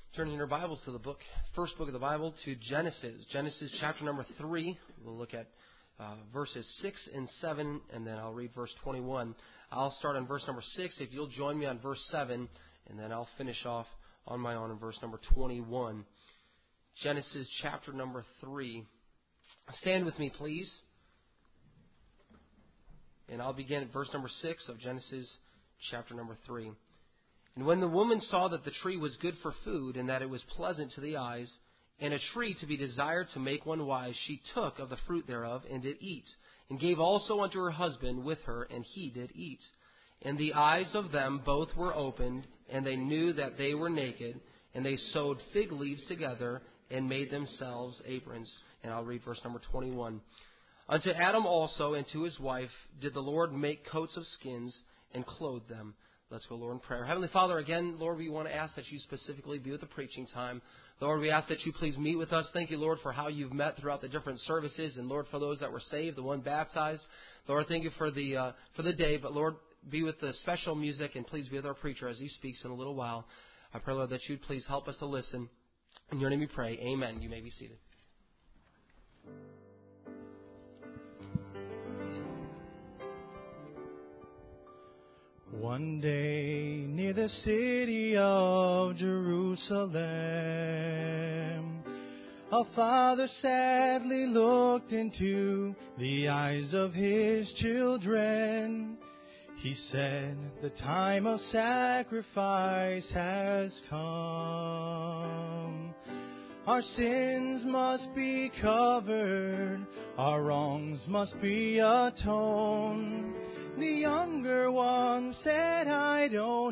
Turning your Bibles to the first book of the Bible, to Genesis. Genesis chapter number 3. We'll look at verses 6 and 7, and then I'll read verse 21. I'll start on verse number 6. If you'll join me on verse 7, and then I'll finish off on my own in verse number 21. Genesis chapter number 3. Stand with me, please. And I'll begin at verse number 6 of Genesis chapter number 3. And when the woman saw that the tree was good for food, and that it was pleasant to the eyes, and a tree to be desired to make one wise, she took of the fruit thereof, and did eat, and gave also unto her husband with her, and he did eat. And the eyes of them both were opened, and they knew that they were naked, and they sewed fig leaves together, and made themselves aprons. And I'll read verse number 21. Unto Adam also and to his wife did the Lord make coats of skins, and clothe them. Let's go, Lord, in prayer. Heavenly Father, again, Lord, we want to ask that you specifically be with the preaching time. Lord, we ask that you please meet with us. Thank you, Lord, for how you've met throughout the different services. And, Lord, for those that were saved, the one baptized. Lord, thank you for the day. But, Lord, be with the special music, and please be with our preacher as he speaks in a little while. I pray, Lord, that you'd please help us to listen. In your name we pray. Amen. You may be seated. One day near the city of Jerusalem, a father sadly looked into the eyes of his children. He said, "The time of sacrifice has come. Our sins must be covered, our wrongs must be atoned." The younger one said, "I don't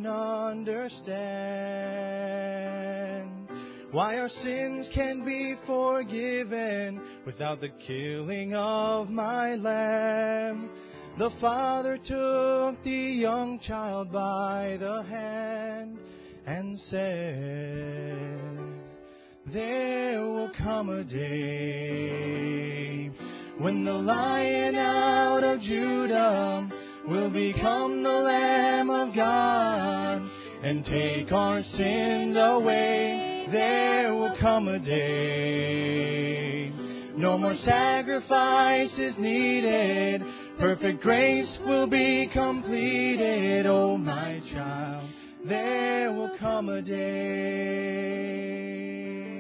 understand why our sins can be forgiven without the killing of my lamb." The father took the young child by the hand and said, "There will come a day when the Lion out of Judah will become the Lamb of God and take our sins away. There will come a day. No more sacrifice is needed. Perfect grace will be completed. Oh, my child, there will come a day.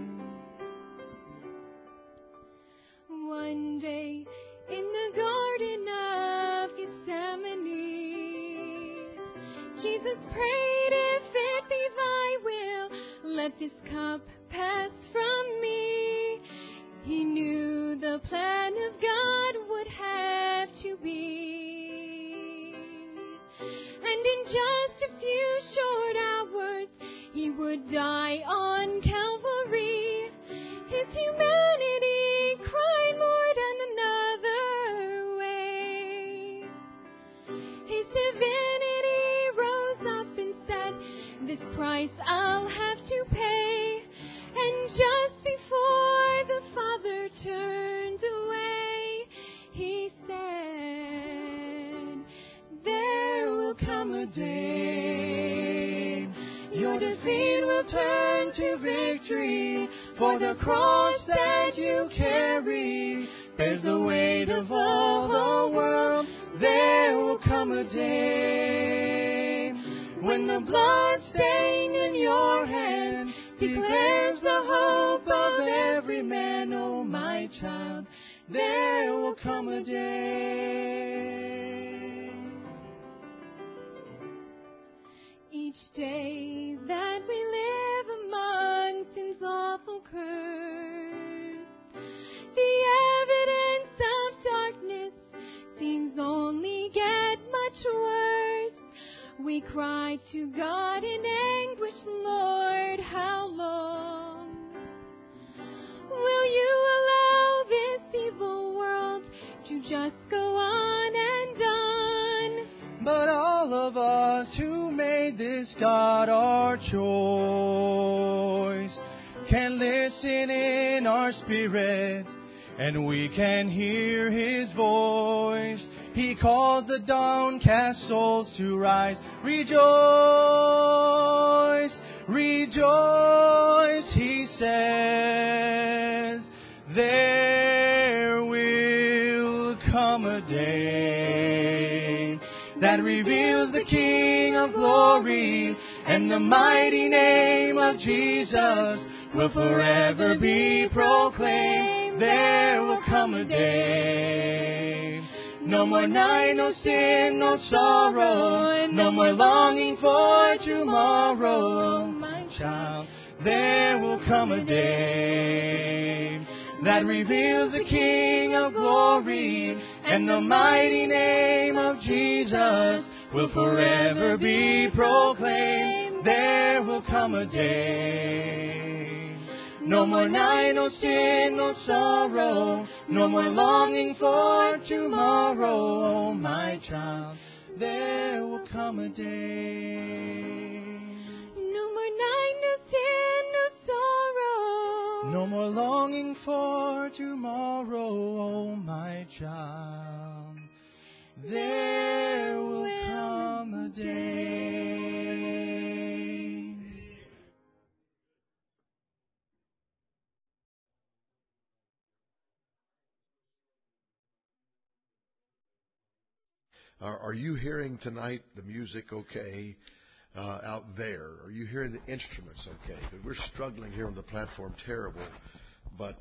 One day in the Garden of Gethsemane, Jesus prayed, "If it be thy will, let this cup pass from me." He knew the plan of God would have to be, and in just a few short hours, he would die on Calvary. His humanity cried, "Lord, and another way." His divinity rose up and said, "This price I'll have to pay." And just before the Father turned away, he said, "There will come a day your defeat will turn to victory, for the cross that you carry bears the weight of all the world. There will come a day when the blood stained in your hand declares the hope of every man. Oh, my child, there will come a day. Each day that we live among sin's awful curse, the evidence of darkness seems only get much worse. We cry to God in anguish, "Lord, how long will you allow this evil world to just go on and on?" But all of us who made this God our choice can listen in our spirit, and we can hear his voice. He calls the downcast souls to rise. Rejoice, rejoice. that reveals the King of glory, and the mighty name of Jesus will forever be proclaimed. There will come a day. No more night, no sin, no sorrow, no more longing for tomorrow, my child. There will come a day that reveals the King of glory, and the mighty name of Jesus will forever be proclaimed. There will come a day. No more night, no sin, no sorrow, no more longing for tomorrow, oh my child. There will come a day. No more night, no sin, no sorrow. No more longing for tomorrow, oh my child. There will come a day. Are you hearing tonight the music okay out there? Are you hearing the instruments okay? Because we're struggling here on the platform terrible. But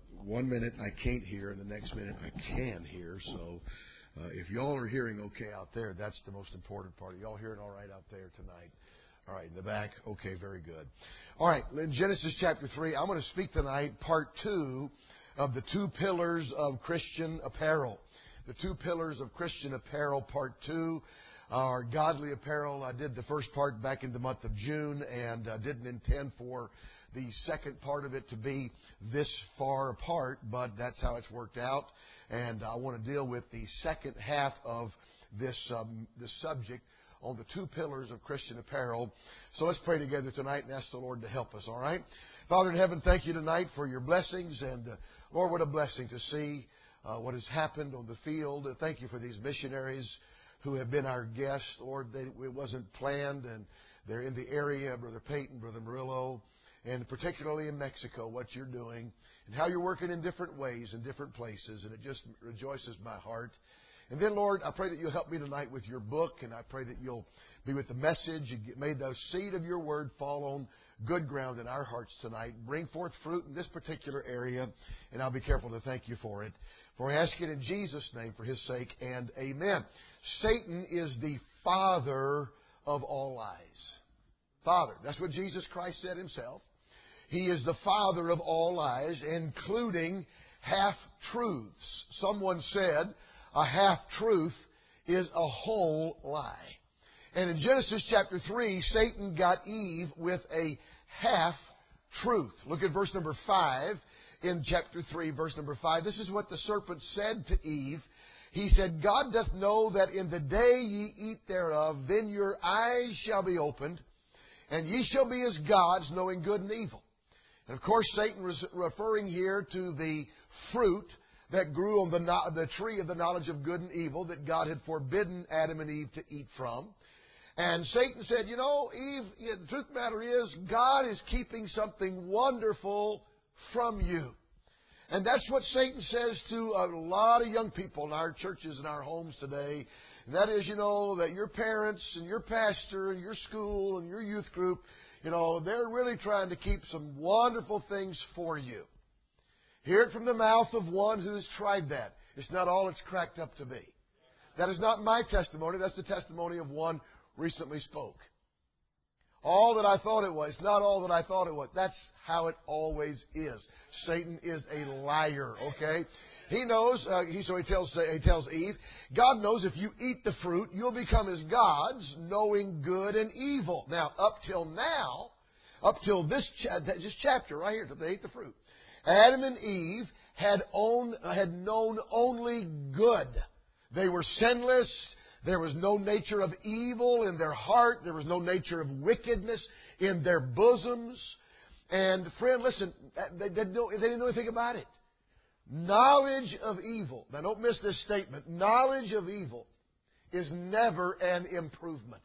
1 minute I can't hear, and the next minute I can hear. So if y'all are hearing okay out there, that's the most important part. Are y'all hearing all right out there tonight? All right, in the back? Okay, very good. All right, in Genesis chapter 3, I'm going to speak tonight, part 2 of the 2 pillars of Christian apparel. The 2 pillars of Christian apparel, part 2, are godly apparel. I did the first part back in the month of June and didn't intend for the second part of it to be this far apart, but that's how it's worked out. And I want to deal with the second half of this subject on the 2 pillars of Christian apparel. So let's pray together tonight and ask the Lord to help us, all right? Father in heaven, thank you tonight for your blessings. And Lord, what a blessing to see what has happened on the field. Thank you for these missionaries who have been our guests. Lord, it wasn't planned, and they're in the area, Brother Peyton, Brother Murillo, and particularly in Mexico, what you're doing and how you're working in different ways in different places, and it just rejoices my heart. And then, Lord, I pray that you'll help me tonight with your book, and I pray that you'll be with the message. May the seed of your word fall on good ground in our hearts tonight. Bring forth fruit in this particular area, and I'll be careful to thank you for it. For I ask it in Jesus' name, for His sake, and amen. Satan is the father of all lies. Father. That's what Jesus Christ said Himself. He is the father of all lies, including half-truths. Someone said a half-truth is a whole lie. And in Genesis chapter 3, Satan got Eve with a half-truth. Look at verse number 5 in chapter 3, verse number 5. This is what the serpent said to Eve. He said, God doth know that in the day ye eat thereof, then your eyes shall be opened, and ye shall be as gods, knowing good and evil. And of course, Satan was referring here to the fruit that grew on the tree of the knowledge of good and evil that God had forbidden Adam and Eve to eat from. And Satan said, you know, Eve, the truth of the matter is, God is keeping something wonderful from you. And that's what Satan says to a lot of young people in our churches and our homes today. And that is, you know, that your parents and your pastor and your school and your youth group, you know, they're really trying to keep some wonderful things for you. Hear it from the mouth of one who's tried that. It's not all it's cracked up to be. That is not my testimony. That's the testimony of one recently spoke. All that I thought it was, not all that I thought it was. That's how it always is. Satan is a liar, okay? He knows, so he tells Eve, God knows if you eat the fruit, you'll become as gods, knowing good and evil. Now, up till this chapter right here, till they ate the fruit, Adam and Eve had known only good. They were sinless. There was no nature of evil in their heart. There was no nature of wickedness in their bosoms. And friend, listen, they didn't know anything about it. Knowledge of evil. Now don't miss this statement. Knowledge of evil is never an improvement.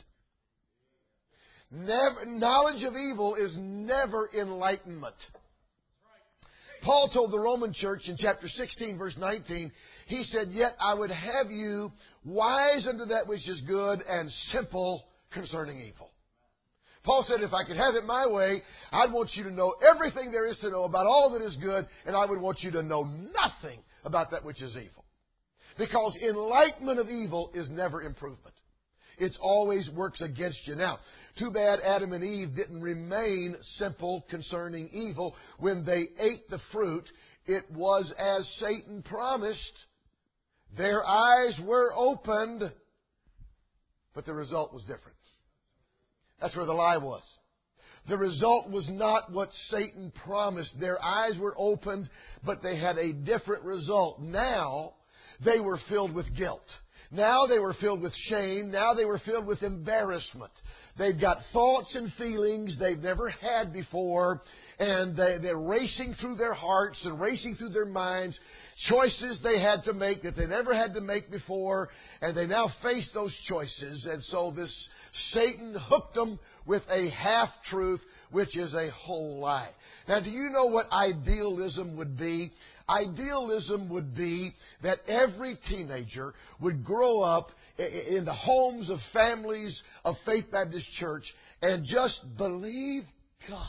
Knowledge of evil is never enlightenment. Paul told the Roman church in chapter 16, verse 19, he said, "Yet I would have you wise unto that which is good and simple concerning evil." Paul said, if I could have it my way, I'd want you to know everything there is to know about all that is good, and I would want you to know nothing about that which is evil. Because enlightenment of evil is never improvement. It always works against you. Now, too bad Adam and Eve didn't remain simple concerning evil. When they ate the fruit, it was as Satan promised. Their eyes were opened, but the result was different. That's where the lie was. The result was not what Satan promised. Their eyes were opened, but they had a different result. Now, they were filled with guilt. Now they were filled with shame. Now they were filled with embarrassment. They've got thoughts and feelings they've never had before, and they're racing through their hearts and racing through their minds. Choices they had to make that they never had to make before, and they now face those choices. And so this Satan hooked them with a half-truth, which is a whole lie. Now, do you know what idealism would be? Idealism would be that every teenager would grow up in the homes of families of Faith Baptist Church and just believe God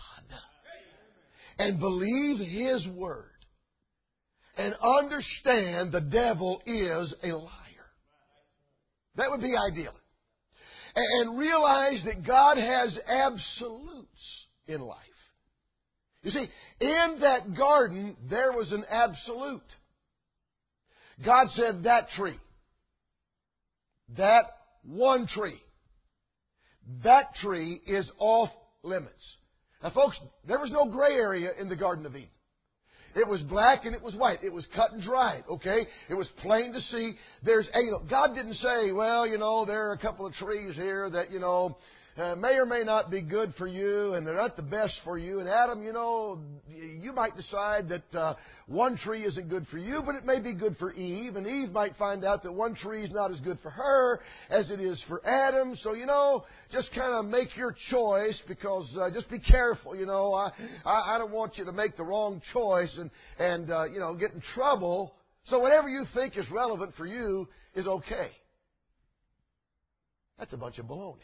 and believe His Word and understand the devil is a liar. That would be ideal. And realize that God has absolutes in life. You see, in that garden, there was an absolute. God said, that tree, that one tree, that tree is off limits. Now, folks, there was no gray area in the Garden of Eden. It was black and it was white. It was cut and dried, okay? It was plain to see. God didn't say, well, there are a couple of trees here that, may or may not be good for you, and they're not the best for you. And Adam, you might decide that one tree isn't good for you, but it may be good for Eve. And Eve might find out that one tree is not as good for her as it is for Adam. So, just kind of make your choice, because just be careful. I don't want you to make the wrong choice and get in trouble. So whatever you think is relevant for you is okay. That's a bunch of baloney.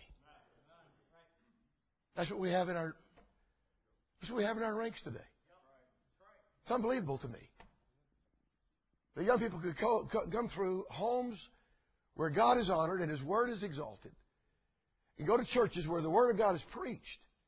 That's what we have in our ranks today. It's unbelievable to me. The young people could come through homes where God is honored and His Word is exalted, and go to churches where the Word of God is preached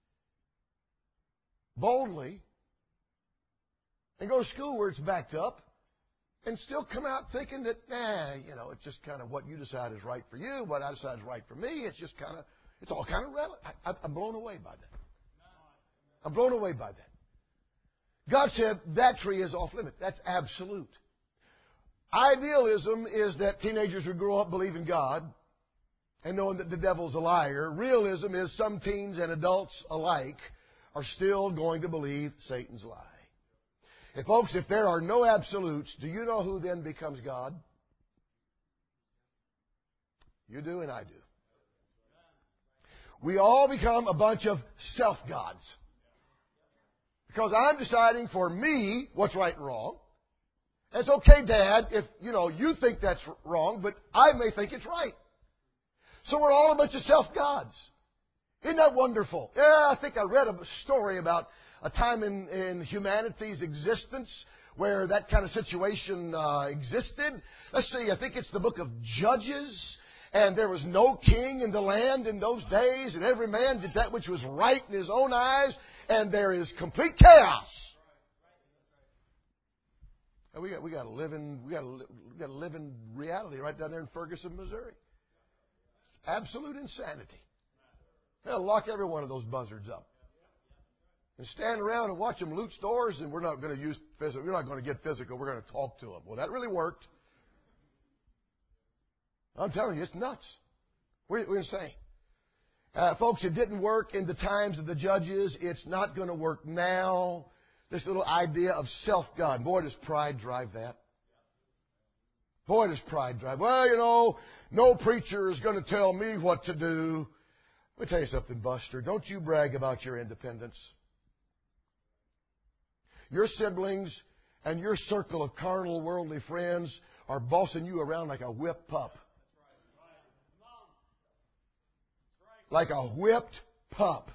boldly, and go to school where it's backed up, and still come out thinking that, it's just kind of what you decide is right for you, what I decide is right for me. It's all kind of relative. I'm blown away by that. I'm blown away by that. God said that tree is off limit. That's absolute. Idealism is that teenagers would grow up believing God and knowing that the devil's a liar. Realism is some teens and adults alike are still going to believe Satan's lie. And folks, if there are no absolutes, do you know who then becomes God? You do and I do. We all become a bunch of self-gods. Because I'm deciding for me what's right and wrong. And it's okay, Dad, if, you think that's wrong, but I may think it's right. So we're all a bunch of self-gods. Isn't that wonderful? Yeah, I think I read a story about a time in humanity's existence where that kind of situation existed. Let's see, I think it's the book of Judges. And there was no king in the land in those days, and every man did that which was right in his own eyes, and there is complete chaos. And we got to live in reality right down there in Ferguson, Missouri. Absolute insanity. They'll lock every one of those buzzards up and stand around and watch them loot stores, and we're not going to use physical. We're not going to get physical. We're going to talk to them. Well, that really worked. I'm telling you, it's nuts. We're insane. Folks, it didn't work in the times of the judges. It's not going to work now. This little idea of self-God. Boy, does pride drive that. Boy, does pride drive. Well, no preacher is going to tell me what to do. Let me tell you something, Buster. Don't you brag about your independence. Your siblings and your circle of carnal, worldly friends are bossing you around like a whipped pup. Like a whipped pup.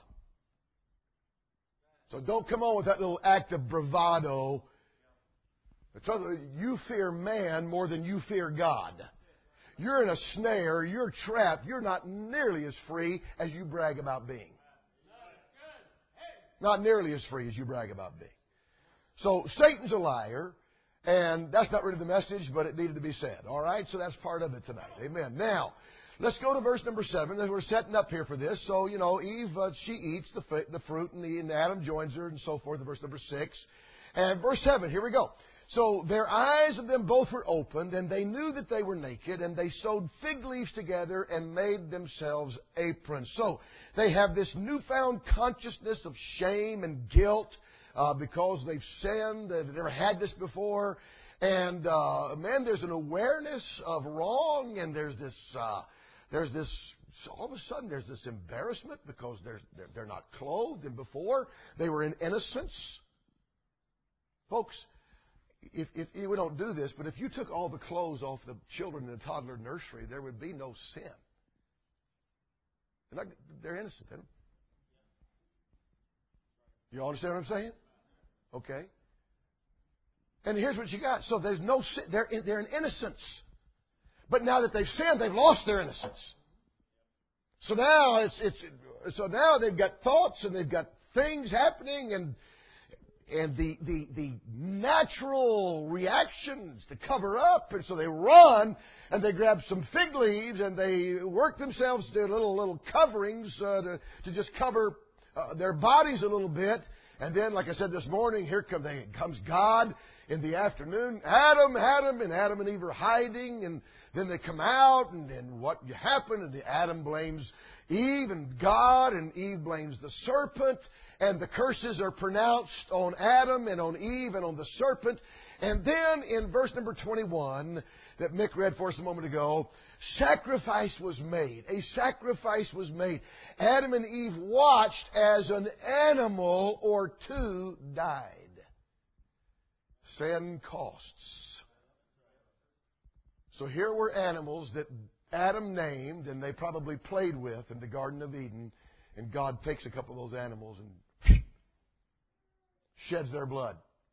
So don't come on with that little act of bravado. The trouble is, you fear man more than you fear God. You're in a snare, you're trapped, you're not nearly as free as you brag about being. Not nearly as free as you brag about being. So Satan's a liar, and that's not really the message, but it needed to be said. All right? So that's part of it tonight. Amen. Now, let's go to verse number 7. We're setting up here for this. So, Eve, she eats the fruit, and Adam joins her, and so forth in verse number 6. And verse 7, here we go. So their eyes of them both were opened, and they knew that they were naked, and they sewed fig leaves together and made themselves aprons. So they have this newfound consciousness of shame and guilt because they've sinned. They've never had this before. And, there's an awareness of wrong, and there's this all of a sudden there's this embarrassment because they're not clothed, and before they were in innocence. Folks, if we don't do this, but if you took all the clothes off the children in the toddler nursery, there would be no sin. They're innocent, isn't they? You understand what I'm saying? Okay. And here's what you got. So there's no sin. They're in innocence. But now that they've sinned, they've lost their innocence. So now now they've got thoughts and they've got things happening, and the natural reactions to cover up, and so they run and they grab some fig leaves and they work themselves to little coverings to just cover their bodies a little bit. And then, like I said this morning, here comes God in the afternoon. Adam, and Adam and Eve are hiding, and then they come out, and then what happened? And Adam blames Eve and God, and Eve blames the serpent, and the curses are pronounced on Adam and on Eve and on the serpent. And then in verse number 21 that Mick read for us a moment ago, sacrifice was made. A sacrifice was made. Adam and Eve watched as an animal or two died. Sin costs. So here were animals that Adam named and they probably played with in the Garden of Eden, and God takes a couple of those animals and sheds their blood.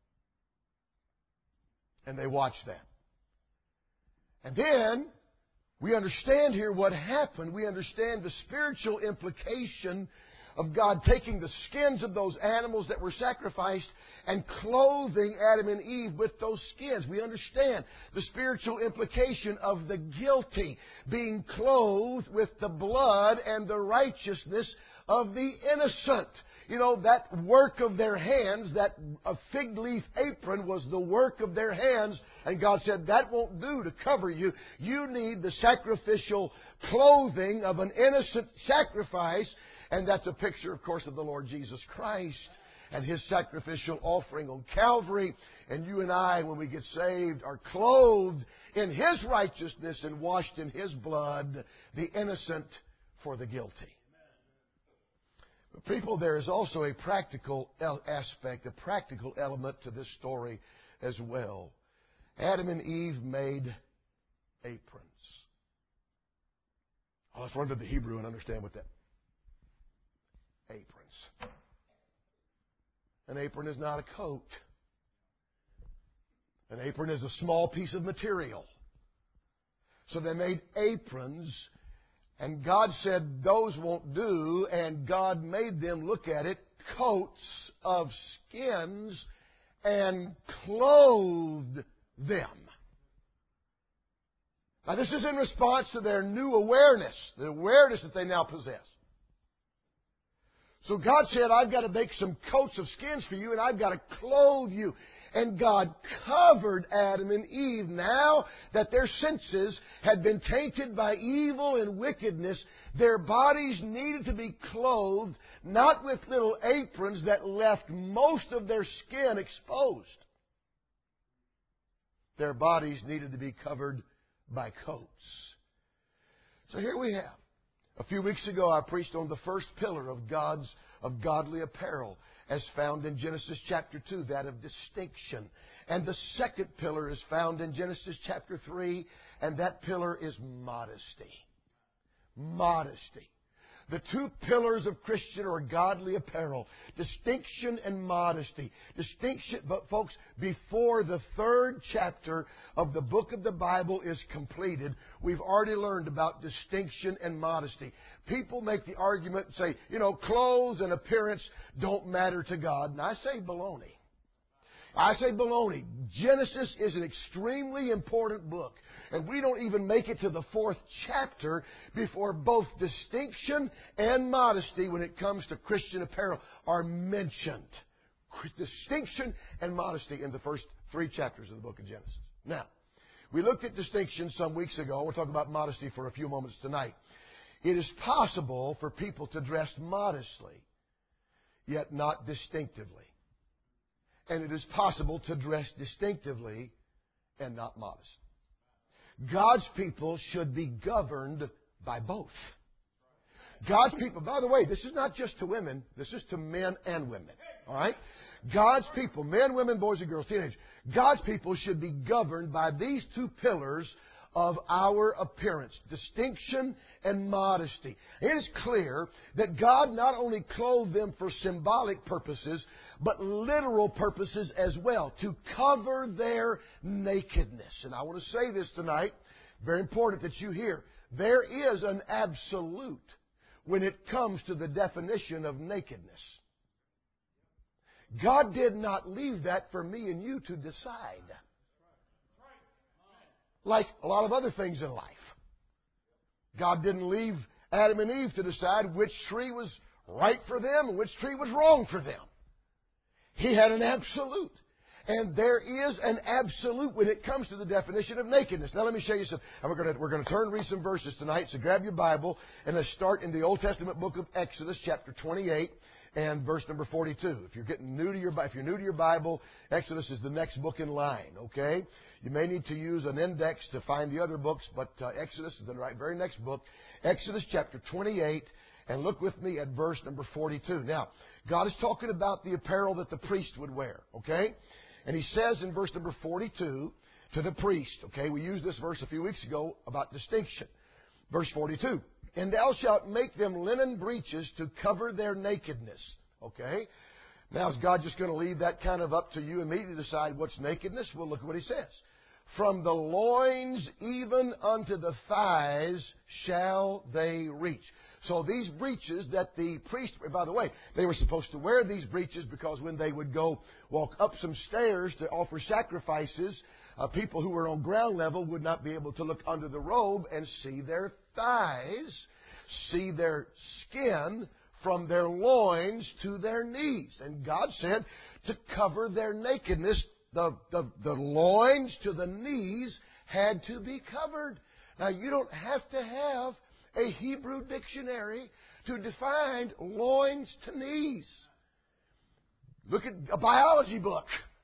And they watch that. And then we understand here what happened. We understand the spiritual implication of God taking the skins of those animals that were sacrificed and clothing Adam and Eve with those skins. We understand the spiritual implication of the guilty being clothed with the blood and the righteousness of the innocent. You know, that work of their hands, that a fig leaf apron was the work of their hands. And God said, that won't do to cover you. You need the sacrificial clothing of an innocent sacrifice. And that's a picture, of course, of the Lord Jesus Christ and His sacrificial offering on Calvary. And you and I, when we get saved, are clothed in His righteousness and washed in His blood, the innocent for the guilty. But people, there is also a practical aspect, a practical element to this story as well. Adam and Eve made aprons. Oh, let's run to the Hebrew and understand what that aprons. An apron is not a coat. An apron is a small piece of material. So they made aprons, and God said those won't do, and God made them, look at it, coats of skins and clothed them. Now this is in response to their new awareness, the awareness that they now possess. So God said, I've got to make some coats of skins for you, and I've got to clothe you. And God covered Adam and Eve. Now that their senses had been tainted by evil and wickedness, their bodies needed to be clothed, not with little aprons that left most of their skin exposed. Their bodies needed to be covered by coats. So here we have A few weeks ago, I preached on the first pillar of godly apparel, as found in Genesis chapter 2, that of distinction. And the second pillar is found in Genesis chapter 3, and that pillar is modesty. Modesty. The two pillars of Christian or godly apparel, distinction and modesty. Distinction, but folks, before the third chapter of the book of the Bible is completed, we've already learned about distinction and modesty. People make the argument and say, clothes and appearance don't matter to God. And I say baloney. I say baloney. Genesis is an extremely important book. And we don't even make it to the fourth chapter before both distinction and modesty, when it comes to Christian apparel, are mentioned. Distinction and modesty in the first three chapters of the book of Genesis. Now, we looked at distinction some weeks ago. We'll talk about modesty for a few moments tonight. It is possible for people to dress modestly, yet not distinctively. And it is possible to dress distinctively and not modest. God's people should be governed by both. God's people, by the way, this is not just to women, this is to men and women. All right? God's people, men, women, boys and girls, teenagers, God's people should be governed by these two pillars of our appearance, distinction and modesty. It is clear that God not only clothed them for symbolic purposes, but literal purposes as well, to cover their nakedness. And I want to say this tonight, very important that you hear. There is an absolute when it comes to the definition of nakedness. God did not leave that for me and you to decide. Like a lot of other things in life. God didn't leave Adam and Eve to decide which tree was right for them and which tree was wrong for them. He had an absolute. And there is an absolute when it comes to the definition of nakedness. Now let me show you some. And we're going to turn and read some verses tonight. So grab your Bible and let's start in the Old Testament book of Exodus, chapter 28. And verse number 42. If you're new to your Bible, Exodus is the next book in line, okay? You may need to use an index to find the other books, but Exodus is the very next book. Exodus chapter 28, and look with me at verse number 42. Now, God is talking about the apparel that the priest would wear, okay? And He says in verse number 42 to the priest, okay? We used this verse a few weeks ago about distinction. Verse 42. And thou shalt make them linen breeches to cover their nakedness. Okay? Now, is God just going to leave that kind of up to you and me to decide what's nakedness? Well, look at what He says. From the loins even unto the thighs shall they reach. So these breeches that the priest, by the way, they were supposed to wear these breeches because when they would go walk up some stairs to offer sacrifices, people who were on ground level would not be able to look under the robe and see their thighs, see their skin from their loins to their knees. And God said to cover their nakedness, the loins to the knees had to be covered. Now, you don't have to have a Hebrew dictionary to define loins to knees. Look at a biology book.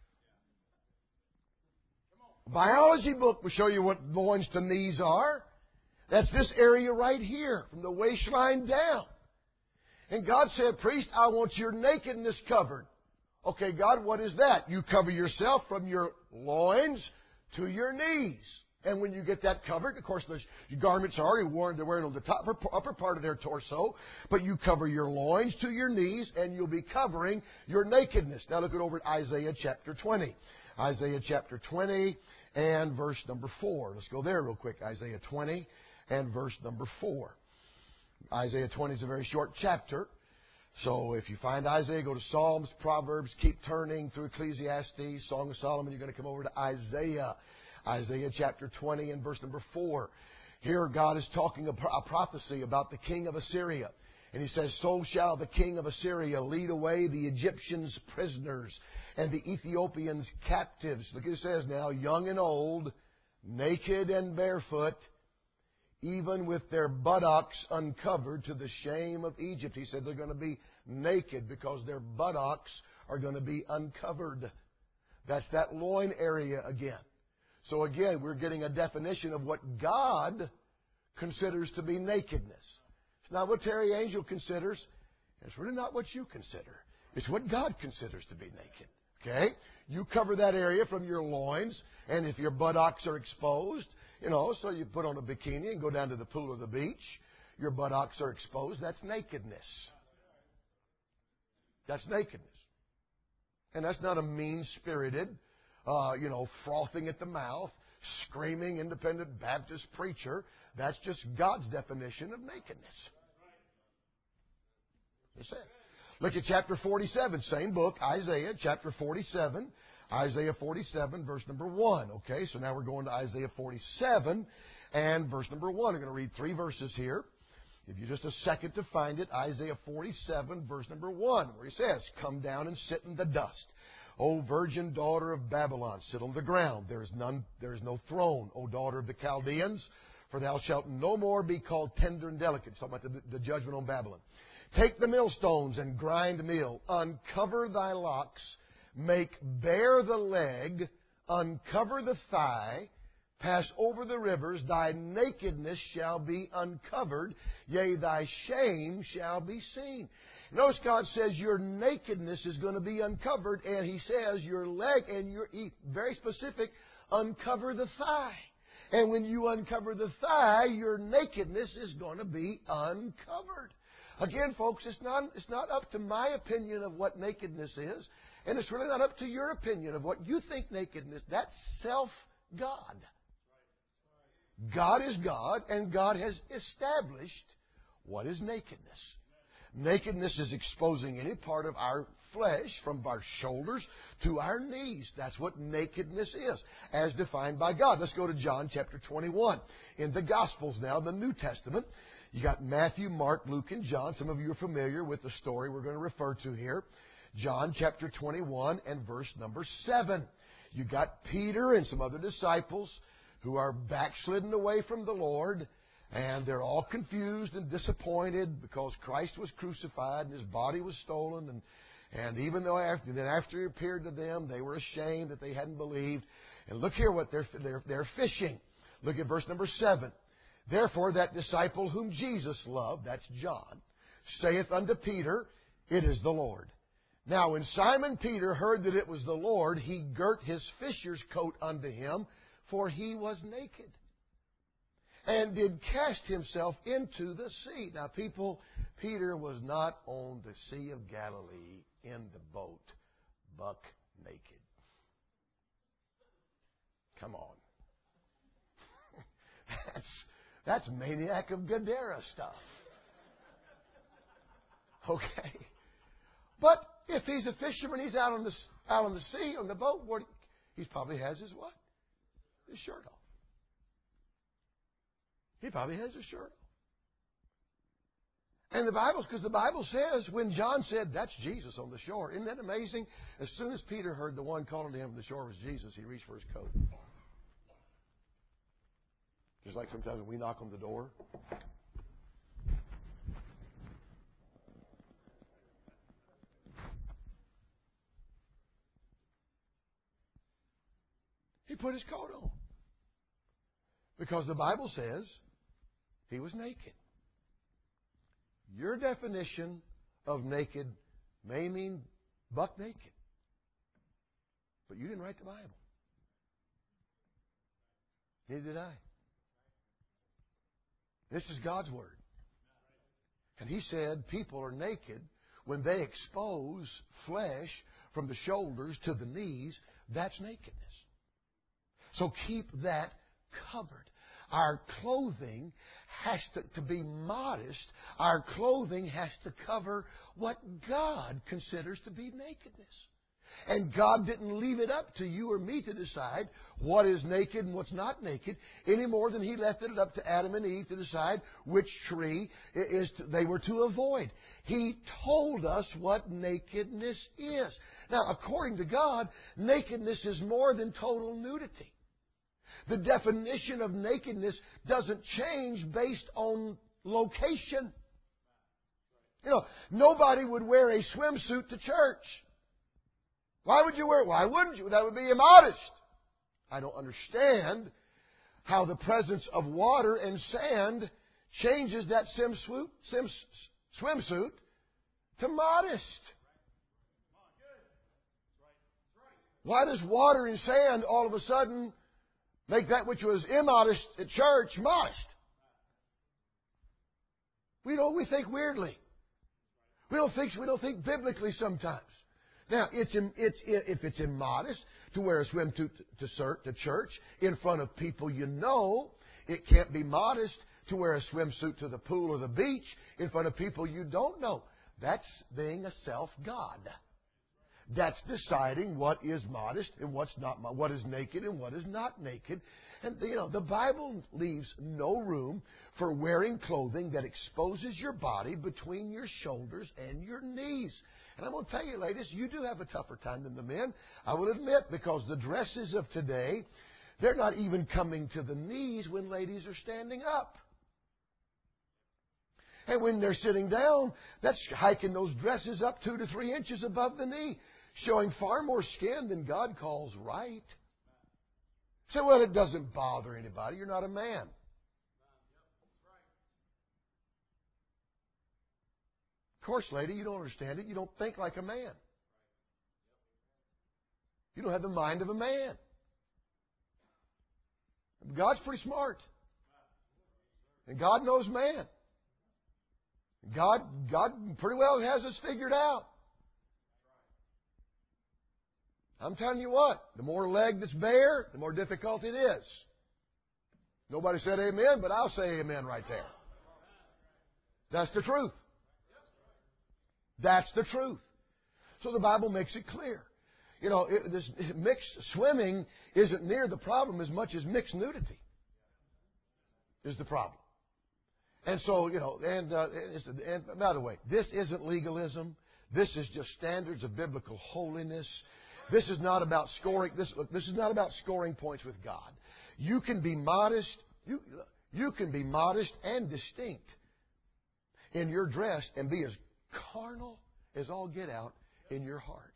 A biology book will show you what loins to knees are. That's this area right here, from the waistline down. And God said, priest, I want your nakedness covered. Okay, God, what is that? You cover yourself from your loins to your knees. And when you get that covered, of course, your garments are already worn. They're wearing on the top or upper part of their torso. But you cover your loins to your knees, and you'll be covering your nakedness. Now look over at Isaiah chapter 20. Isaiah chapter 20 and verse number 4. Let's go there real quick. Isaiah 20 and verse number 4. Isaiah 20 is a very short chapter. So if you find Isaiah, go to Psalms, Proverbs, keep turning through Ecclesiastes, Song of Solomon. You're going to come over to Isaiah. Isaiah chapter 20 and verse number 4. Here God is talking a prophecy about the king of Assyria. And He says, so shall the king of Assyria lead away the Egyptians prisoners and the Ethiopians captives. Look at it says now, young and old, naked and barefoot, even with their buttocks uncovered to the shame of Egypt. He said they're going to be naked because their buttocks are going to be uncovered. That's that loin area again. So again, we're getting a definition of what God considers to be nakedness. It's not what Terry Angel considers. It's really not what you consider. It's what God considers to be naked. Okay? You cover that area from your loins, and if your buttocks are exposed, so you put on a bikini and go down to the pool or the beach, your buttocks are exposed, that's nakedness. That's nakedness. And that's not a mean-spirited, frothing at the mouth, screaming independent Baptist preacher. That's just God's definition of nakedness. That's it. Look at chapter 47, same book, Isaiah, chapter 47. Isaiah 47, verse number 1. Okay, so now we're going to Isaiah 47 and verse number 1. I'm going to read 3 verses here. Give you just a second to find it. Isaiah 47, verse number 1, where he says, "Come down and sit in the dust, O virgin daughter of Babylon, sit on the ground. There is no throne, O daughter of the Chaldeans, for thou shalt no more be called tender and delicate." It's talking about the judgment on Babylon. "Take the millstones and grind meal. Uncover thy locks. Make bare the leg. Uncover the thigh. Pass over the rivers. Thy nakedness shall be uncovered. Yea, thy shame shall be seen." Notice God says your nakedness is going to be uncovered. And He says your leg, and very specific, uncover the thigh. And when you uncover the thigh, your nakedness is going to be uncovered. Again, folks, it's not up to my opinion of what nakedness is, and it's really not up to your opinion of what you think nakedness. That's self-God. God is God, and God has established what is nakedness. Nakedness is exposing any part of our flesh from our shoulders to our knees. That's what nakedness is, as defined by God. Let's go to John chapter 21. In the Gospels now, the New Testament, you got Matthew, Mark, Luke, and John. Some of you are familiar with the story we're going to refer to here. John chapter 21 and verse number 7. You got Peter and some other disciples who are backslidden away from the Lord, and they're all confused and disappointed because Christ was crucified and His body was stolen. And even though after He appeared to them, they were ashamed that they hadn't believed. And look here what they're fishing. Look at verse number 7. "Therefore that disciple whom Jesus loved," that's John, "saith unto Peter, It is the Lord. Now when Simon Peter heard that it was the Lord, he girt his fisher's coat unto him, for he was naked, and did cast himself into the sea." Now Peter was not on the Sea of Galilee in the boat, buck naked. Come on. That's Maniac of Gadara stuff. Okay. But if he's a fisherman, he's out on the sea, on the boat, he probably has his what? His shirt off. He probably has his shirt off. And because the Bible says, when John said, "That's Jesus on the shore," isn't that amazing? As soon as Peter heard the one calling to him on the shore was Jesus, he reached for his coat. Just like sometimes when we knock on the door. He put his coat on. Because the Bible says he was naked. Your definition of naked may mean buck naked. But you didn't write the Bible. Neither did I. This is God's Word. And He said people are naked when they expose flesh from the shoulders to the knees. That's nakedness. So keep that covered. Our clothing has to be modest. Our clothing has to cover what God considers to be nakedness. And God didn't leave it up to you or me to decide what is naked and what's not naked any more than He left it up to Adam and Eve to decide which tree they were to avoid. He told us what nakedness is. Now, according to God, nakedness is more than total nudity. The definition of nakedness doesn't change based on location. Nobody would wear a swimsuit to church. Why would you wear it? Why wouldn't you? That would be immodest. I don't understand how the presence of water and sand changes that swimsuit to modest. Why does water and sand all of a sudden make that which was immodest at church modest? We think weirdly. We don't think biblically sometimes. Now, if it's immodest to wear a swimsuit to church in front of people you know, it can't be modest to wear a swimsuit to the pool or the beach in front of people you don't know. That's being a self-god. That's deciding what is modest and what's not, what is naked and what is not naked. And, the Bible leaves no room for wearing clothing that exposes your body between your shoulders and your knees. And I'm going to tell you, ladies, you do have a tougher time than the men. I will admit, because the dresses of today, they're not even coming to the knees when ladies are standing up. And when they're sitting down, that's hiking those dresses up 2 to 3 inches above the knee, showing far more skin than God calls right. Say, well, it doesn't bother anybody. You're not a man. Of course, lady, you don't understand it. You don't think like a man. You don't have the mind of a man. God's pretty smart. And God knows man. God pretty well has us figured out. I'm telling you what, the more leg that's bare, the more difficult it is. Nobody said amen, but I'll say amen right there. That's the truth. That's the truth. So the Bible makes it clear. This mixed swimming isn't near the problem as much as mixed nudity is the problem. And so, and by the way, this isn't legalism. This is just standards of biblical holiness. This is not about scoring. This is not about scoring points with God. You can be modest. You can be modest and distinct in your dress and be as carnal as all get out in your heart.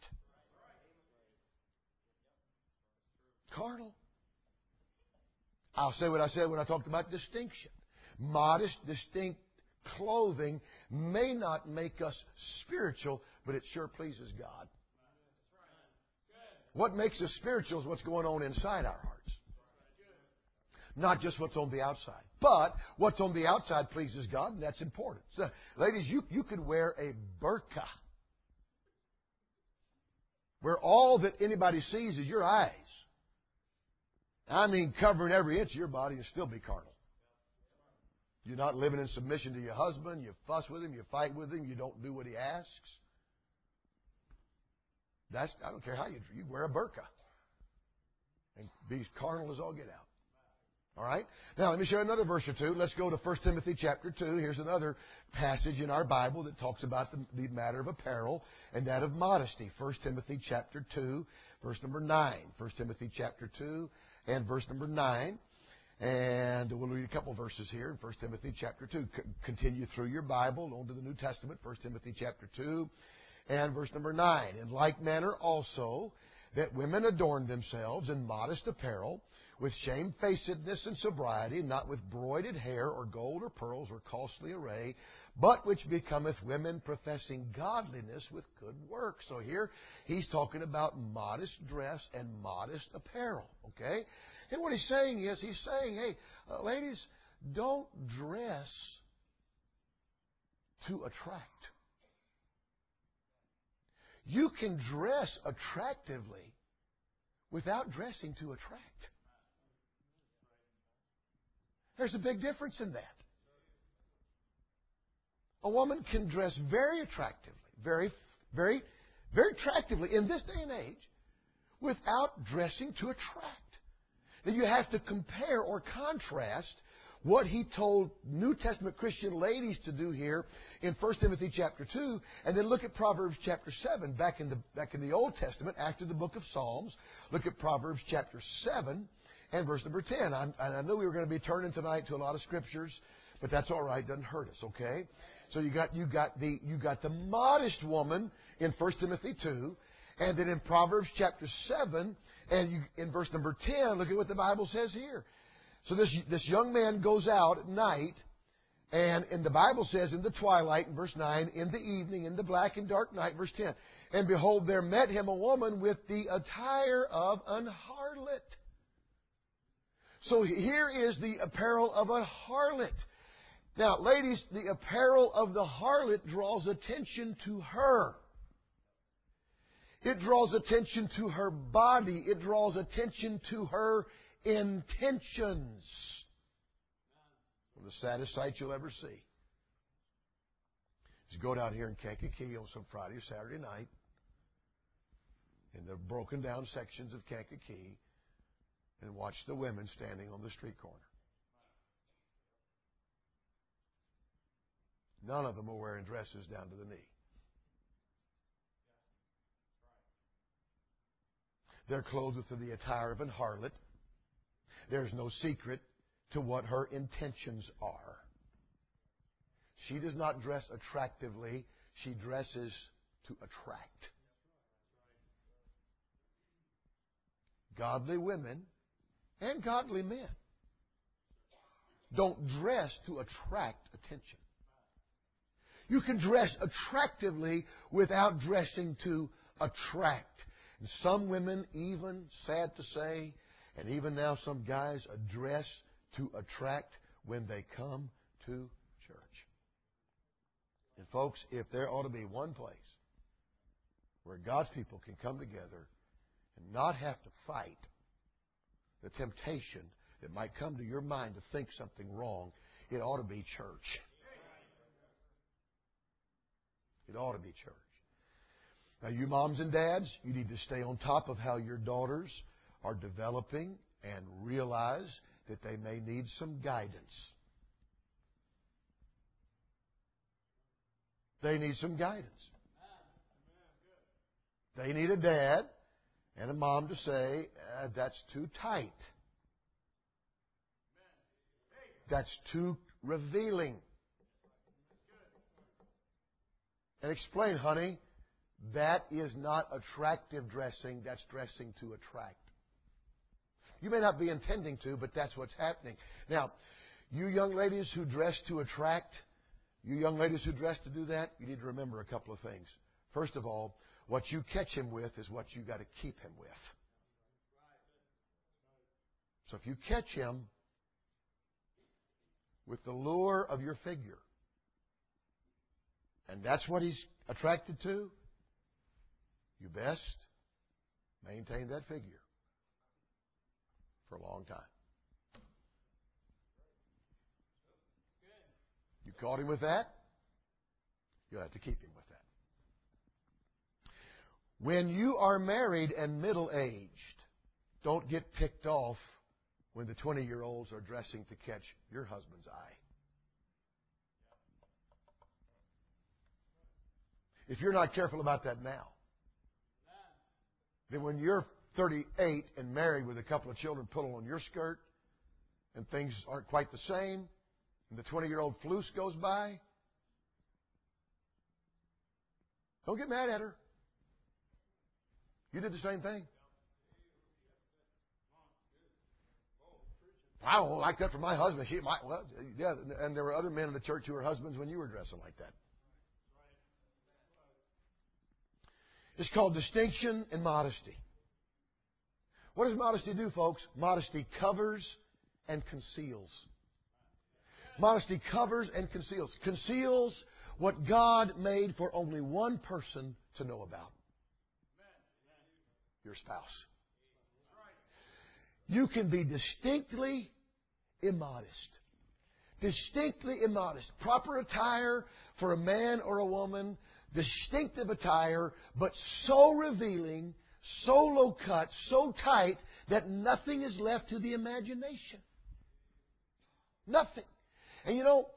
Carnal. I'll say what I said when I talked about distinction. Modest, distinct clothing may not make us spiritual, but it sure pleases God. What makes us spiritual is what's going on inside our hearts. Not just what's on the outside. But what's on the outside pleases God, and that's important. So, ladies, you could wear a burqa, where all that anybody sees is your eyes. I mean, covering every inch of your body and still be carnal. You're not living in submission to your husband. You fuss with him. You fight with him. You don't do what he asks. I don't care how you wear a burqa and be as carnal as all get out. All right? Now, let me show you another verse or two. Let's go to 1 Timothy chapter 2. Here's another passage in our Bible that talks about the matter of apparel and that of modesty. 1 Timothy chapter 2, verse number 9. 1 Timothy chapter 2 and verse number 9. And we'll read a couple verses here in 1 Timothy chapter 2. Continue through your Bible on to the New Testament, 1 Timothy chapter 2 and verse number 9. In like manner also, that women adorn themselves in modest apparel, with shamefacedness and sobriety, not with broided hair or gold or pearls or costly array, but which becometh women professing godliness with good works. So here he's talking about modest dress and modest apparel. Okay? And what he's saying is, hey, ladies, don't dress to attract. You can dress attractively without dressing to attract. There's a big difference in that. A woman can dress very attractively, very, very, very attractively in this day and age without dressing to attract. Now you have to compare or contrast what he told New Testament Christian ladies to do here in 1 Timothy chapter 2, and then look at Proverbs chapter 7 back in the Old Testament after the book of Psalms. Look at Proverbs chapter 7 and verse number 10. I knew we were going to be turning tonight to a lot of scriptures, but that's all right. Doesn't hurt us, okay? So you got the modest woman in 1 Timothy 2, and then in Proverbs chapter 7 and in verse number 10, look at what the Bible says here. So this young man goes out at night And the Bible says in the twilight, in verse 9, in the evening, in the black and dark night, verse 10, and behold, there met him a woman with the attire of an harlot. So here is the apparel of a harlot. Now, ladies, the apparel of the harlot draws attention to her. It draws attention to her body. It draws attention to her intentions. One of the saddest sights you'll ever see is go down here in Kankakee on some Friday or Saturday night in the broken down sections of Kankakee and watch the women standing on the street corner. None of them are wearing dresses down to the knee. They're clothed with the attire of an harlot. There's no secret to what her intentions are. She does not dress attractively. She dresses to attract. Godly women and godly men don't dress to attract attention. You can dress attractively without dressing to attract. And some women, even, sad to say, and even now some guys dress to attract when they come to church. And folks, if there ought to be one place where God's people can come together and not have to fight the temptation that might come to your mind to think something wrong, it ought to be church. It ought to be church. Now, you moms and dads, you need to stay on top of how your daughters are developing and realize that they may need some guidance. They need some guidance. They need a dad and a mom to say, that's too tight. That's too revealing. And explain, honey, that is not attractive dressing. That's dressing to attract. You may not be intending to, but that's what's happening. Now, you young ladies who dress to attract, you young ladies who dress to do that, you need to remember a couple of things. First of all, what you catch him with is what you got to keep him with. So if you catch him with the lure of your figure, and that's what he's attracted to, you best maintain that figure for a long time. You caught him with that, you'll have to keep him with that. When you are married and middle-aged, don't get ticked off when the 20-year-olds are dressing to catch your husband's eye. If you're not careful about that now, then when you're 38 and married with a couple of children pulling on your skirt and things aren't quite the same, and the 20-year-old floose goes by, don't get mad at her. You did the same thing. I don't like that for my husband. And there were other men in the church who were husbands when you were dressing like that. It's called distinction and modesty. What does modesty do, folks? Modesty covers and conceals. Modesty covers and conceals. Conceals what God made for only one person to know about. Your spouse. You can be distinctly immodest. Distinctly immodest. Proper attire for a man or a woman. Distinctive attire, but so revealing, so low cut, so tight that nothing is left to the imagination. Nothing. And you know,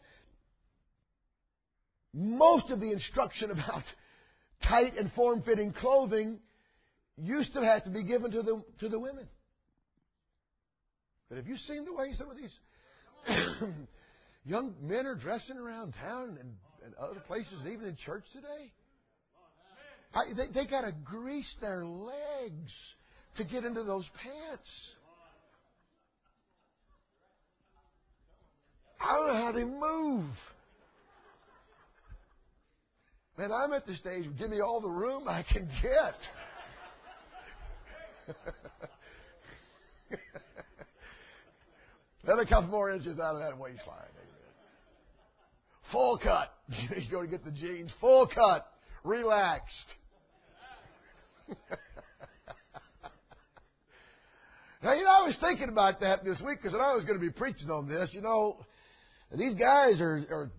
most of the instruction about tight and form-fitting clothing used to have to be given to the women. But have you seen the way some of these young men are dressing around town and other places, and even in church today? They got to grease their legs to get into those pants. I don't know how they move. Man, I'm at the stage where give me all the room I can get. Let a couple more inches out of that waistline. Full cut. You go to get the jeans. Full cut. Relaxed. Now, I was thinking about that this week because I was going to be preaching on this. These guys are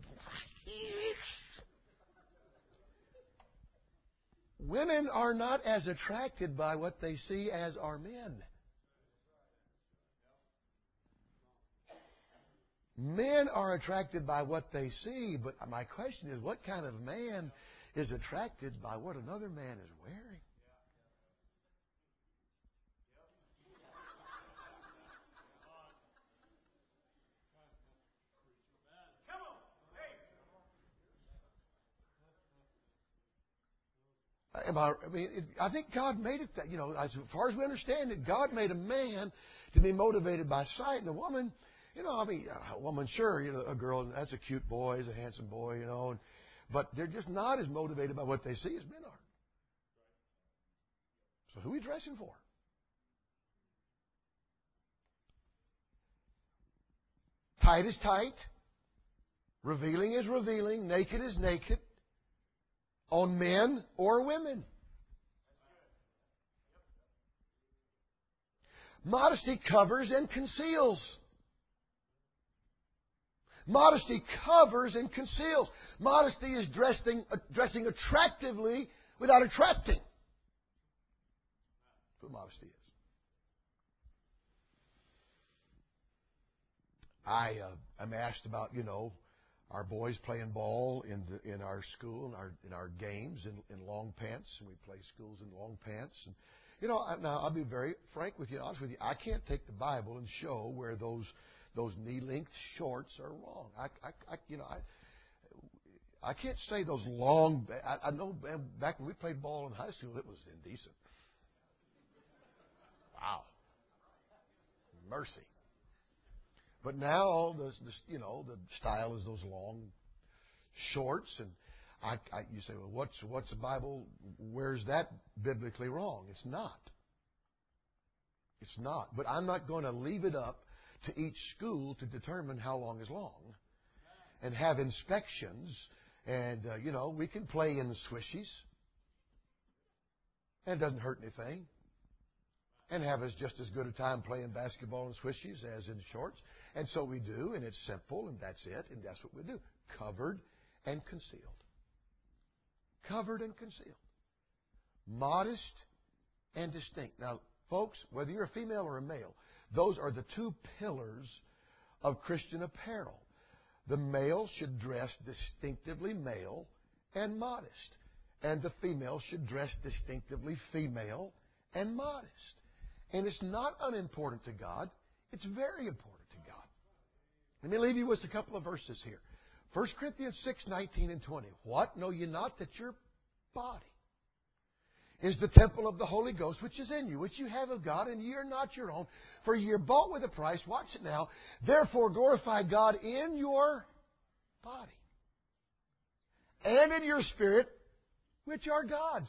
women are not as attracted by what they see as are men. Men are attracted by what they see, but my question is, what kind of man is attracted by what another man is wearing? I think God made it that, as far as we understand it, God made a man to be motivated by sight, and a woman, a woman, sure, a girl, that's a cute boy, he's a handsome boy, but they're just not as motivated by what they see as men are. So who are we dressing for? Tight is tight. Revealing is revealing. Naked is naked. On men or women. Modesty covers and conceals. Modesty covers and conceals. Modesty is dressing attractively without attracting. That's what modesty is. I'm asked about, our boys playing ball in our school, in our games in long pants, and we play schools in long pants. And now I'll be very frank with you, honest with you. I can't take the Bible and show where those knee-length shorts are wrong. I can't say those long. I know back when we played ball in high school, it was indecent. Wow, mercy. But now the style is those long shorts, and you say, well, what's the Bible? Where's that biblically wrong? It's not. It's not. But I'm not going to leave it up to each school to determine how long is long, and have inspections, and we can play in the swishies, and it doesn't hurt anything, and have just as good a time playing basketball in swishies as in shorts. And so we do, and it's simple, and that's it, and that's what we do. Covered and concealed. Covered and concealed. Modest and distinct. Now, folks, whether you're a female or a male, those are the two pillars of Christian apparel. The male should dress distinctively male and modest. And the female should dress distinctively female and modest. And it's not unimportant to God. It's very important to God. Let me leave you with a couple of verses here. 1 Corinthians 6:19 and 20. What? Know ye not that your body is the temple of the Holy Ghost, which is in you, which you have of God, and ye are not your own, for ye are bought with a price. Watch it now. Therefore glorify God in your body and in your spirit, which are God's.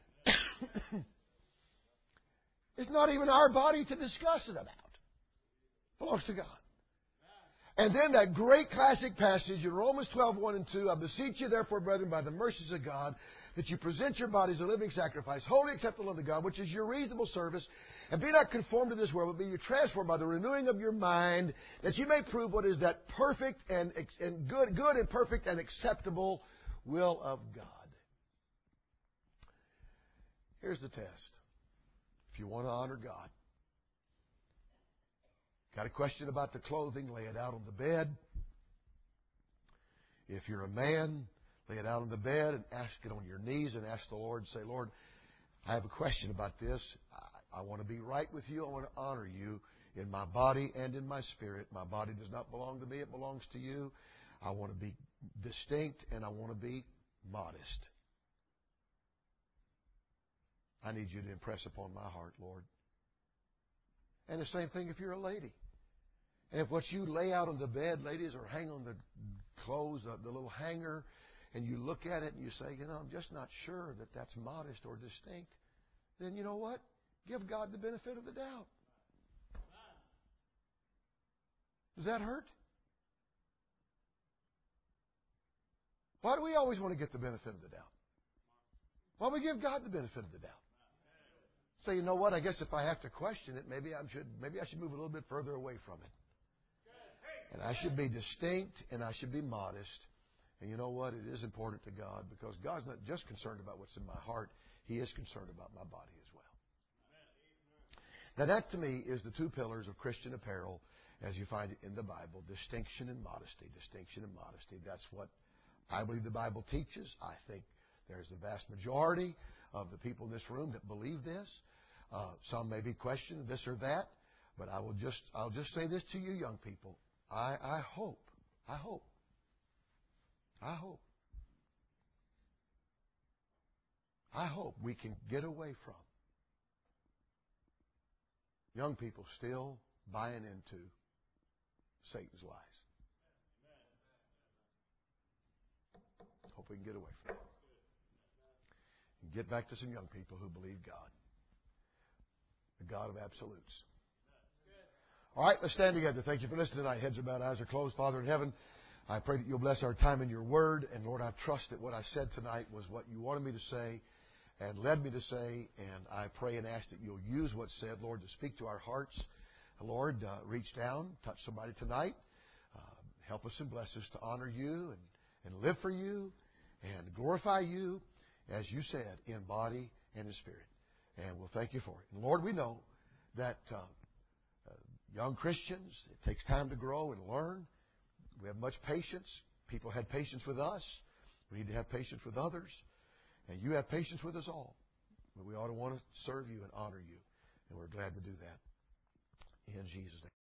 It's not even our body to discuss it about. It belongs to God. And then that great classic passage in Romans 12:1 and 2, I beseech you, therefore, brethren, by the mercies of God, that you present your bodies a living sacrifice, wholly acceptable unto God, which is your reasonable service. And be not conformed to this world, but be you transformed by the renewing of your mind, that you may prove what is that perfect and good and perfect and acceptable will of God. Here's the test. If you want to honor God, got a question about the clothing, lay it out on the bed. If you're a man, lay it out on the bed and ask it on your knees and ask the Lord, say, Lord, I have a question about this. I want to be right with you. I want to honor you in my body and in my spirit. My body does not belong to me. It belongs to you. I want to be distinct and I want to be modest. I need you to impress upon my heart, Lord. And the same thing if you're a lady. And if what you lay out on the bed, ladies, or hang on the clothes, the little hanger, and you look at it and you say, I'm just not sure that that's modest or distinct, then you know what? Give God the benefit of the doubt. Does that hurt? Why do we always want to get the benefit of the doubt? Why don't we give God the benefit of the doubt? So you know what? I guess if I have to question it, maybe I should move a little bit further away from it. And I should be distinct and I should be modest. And you know what? It is important to God because God's not just concerned about what's in my heart. He is concerned about my body as well. Now that to me is the two pillars of Christian apparel as you find it in the Bible. Distinction and modesty. Distinction and modesty. That's what I believe the Bible teaches. I think there's the vast majority of the people in this room that believe this. Some may be questioning this or that. But I'll just say this to you young people. I hope we can get away from young people still buying into Satan's lies. Hope we can get away from that. And get back to some young people who believe God. The God of absolutes. All right, let's stand together. Thank you for listening tonight. Heads are bowed, eyes are closed. Father in heaven, I pray that you'll bless our time in your word. And Lord, I trust that what I said tonight was what you wanted me to say and led me to say. And I pray and ask that you'll use what's said, Lord, to speak to our hearts. Lord, reach down, touch somebody tonight. Help us and bless us to honor you and live for you and glorify you, as you said, in body and in spirit. And we'll thank you for it. And Lord, we know that young Christians, it takes time to grow and learn. We have much patience. People had patience with us. We need to have patience with others. And you have patience with us all. But we ought to want to serve you and honor you. And we're glad to do that. In Jesus' name.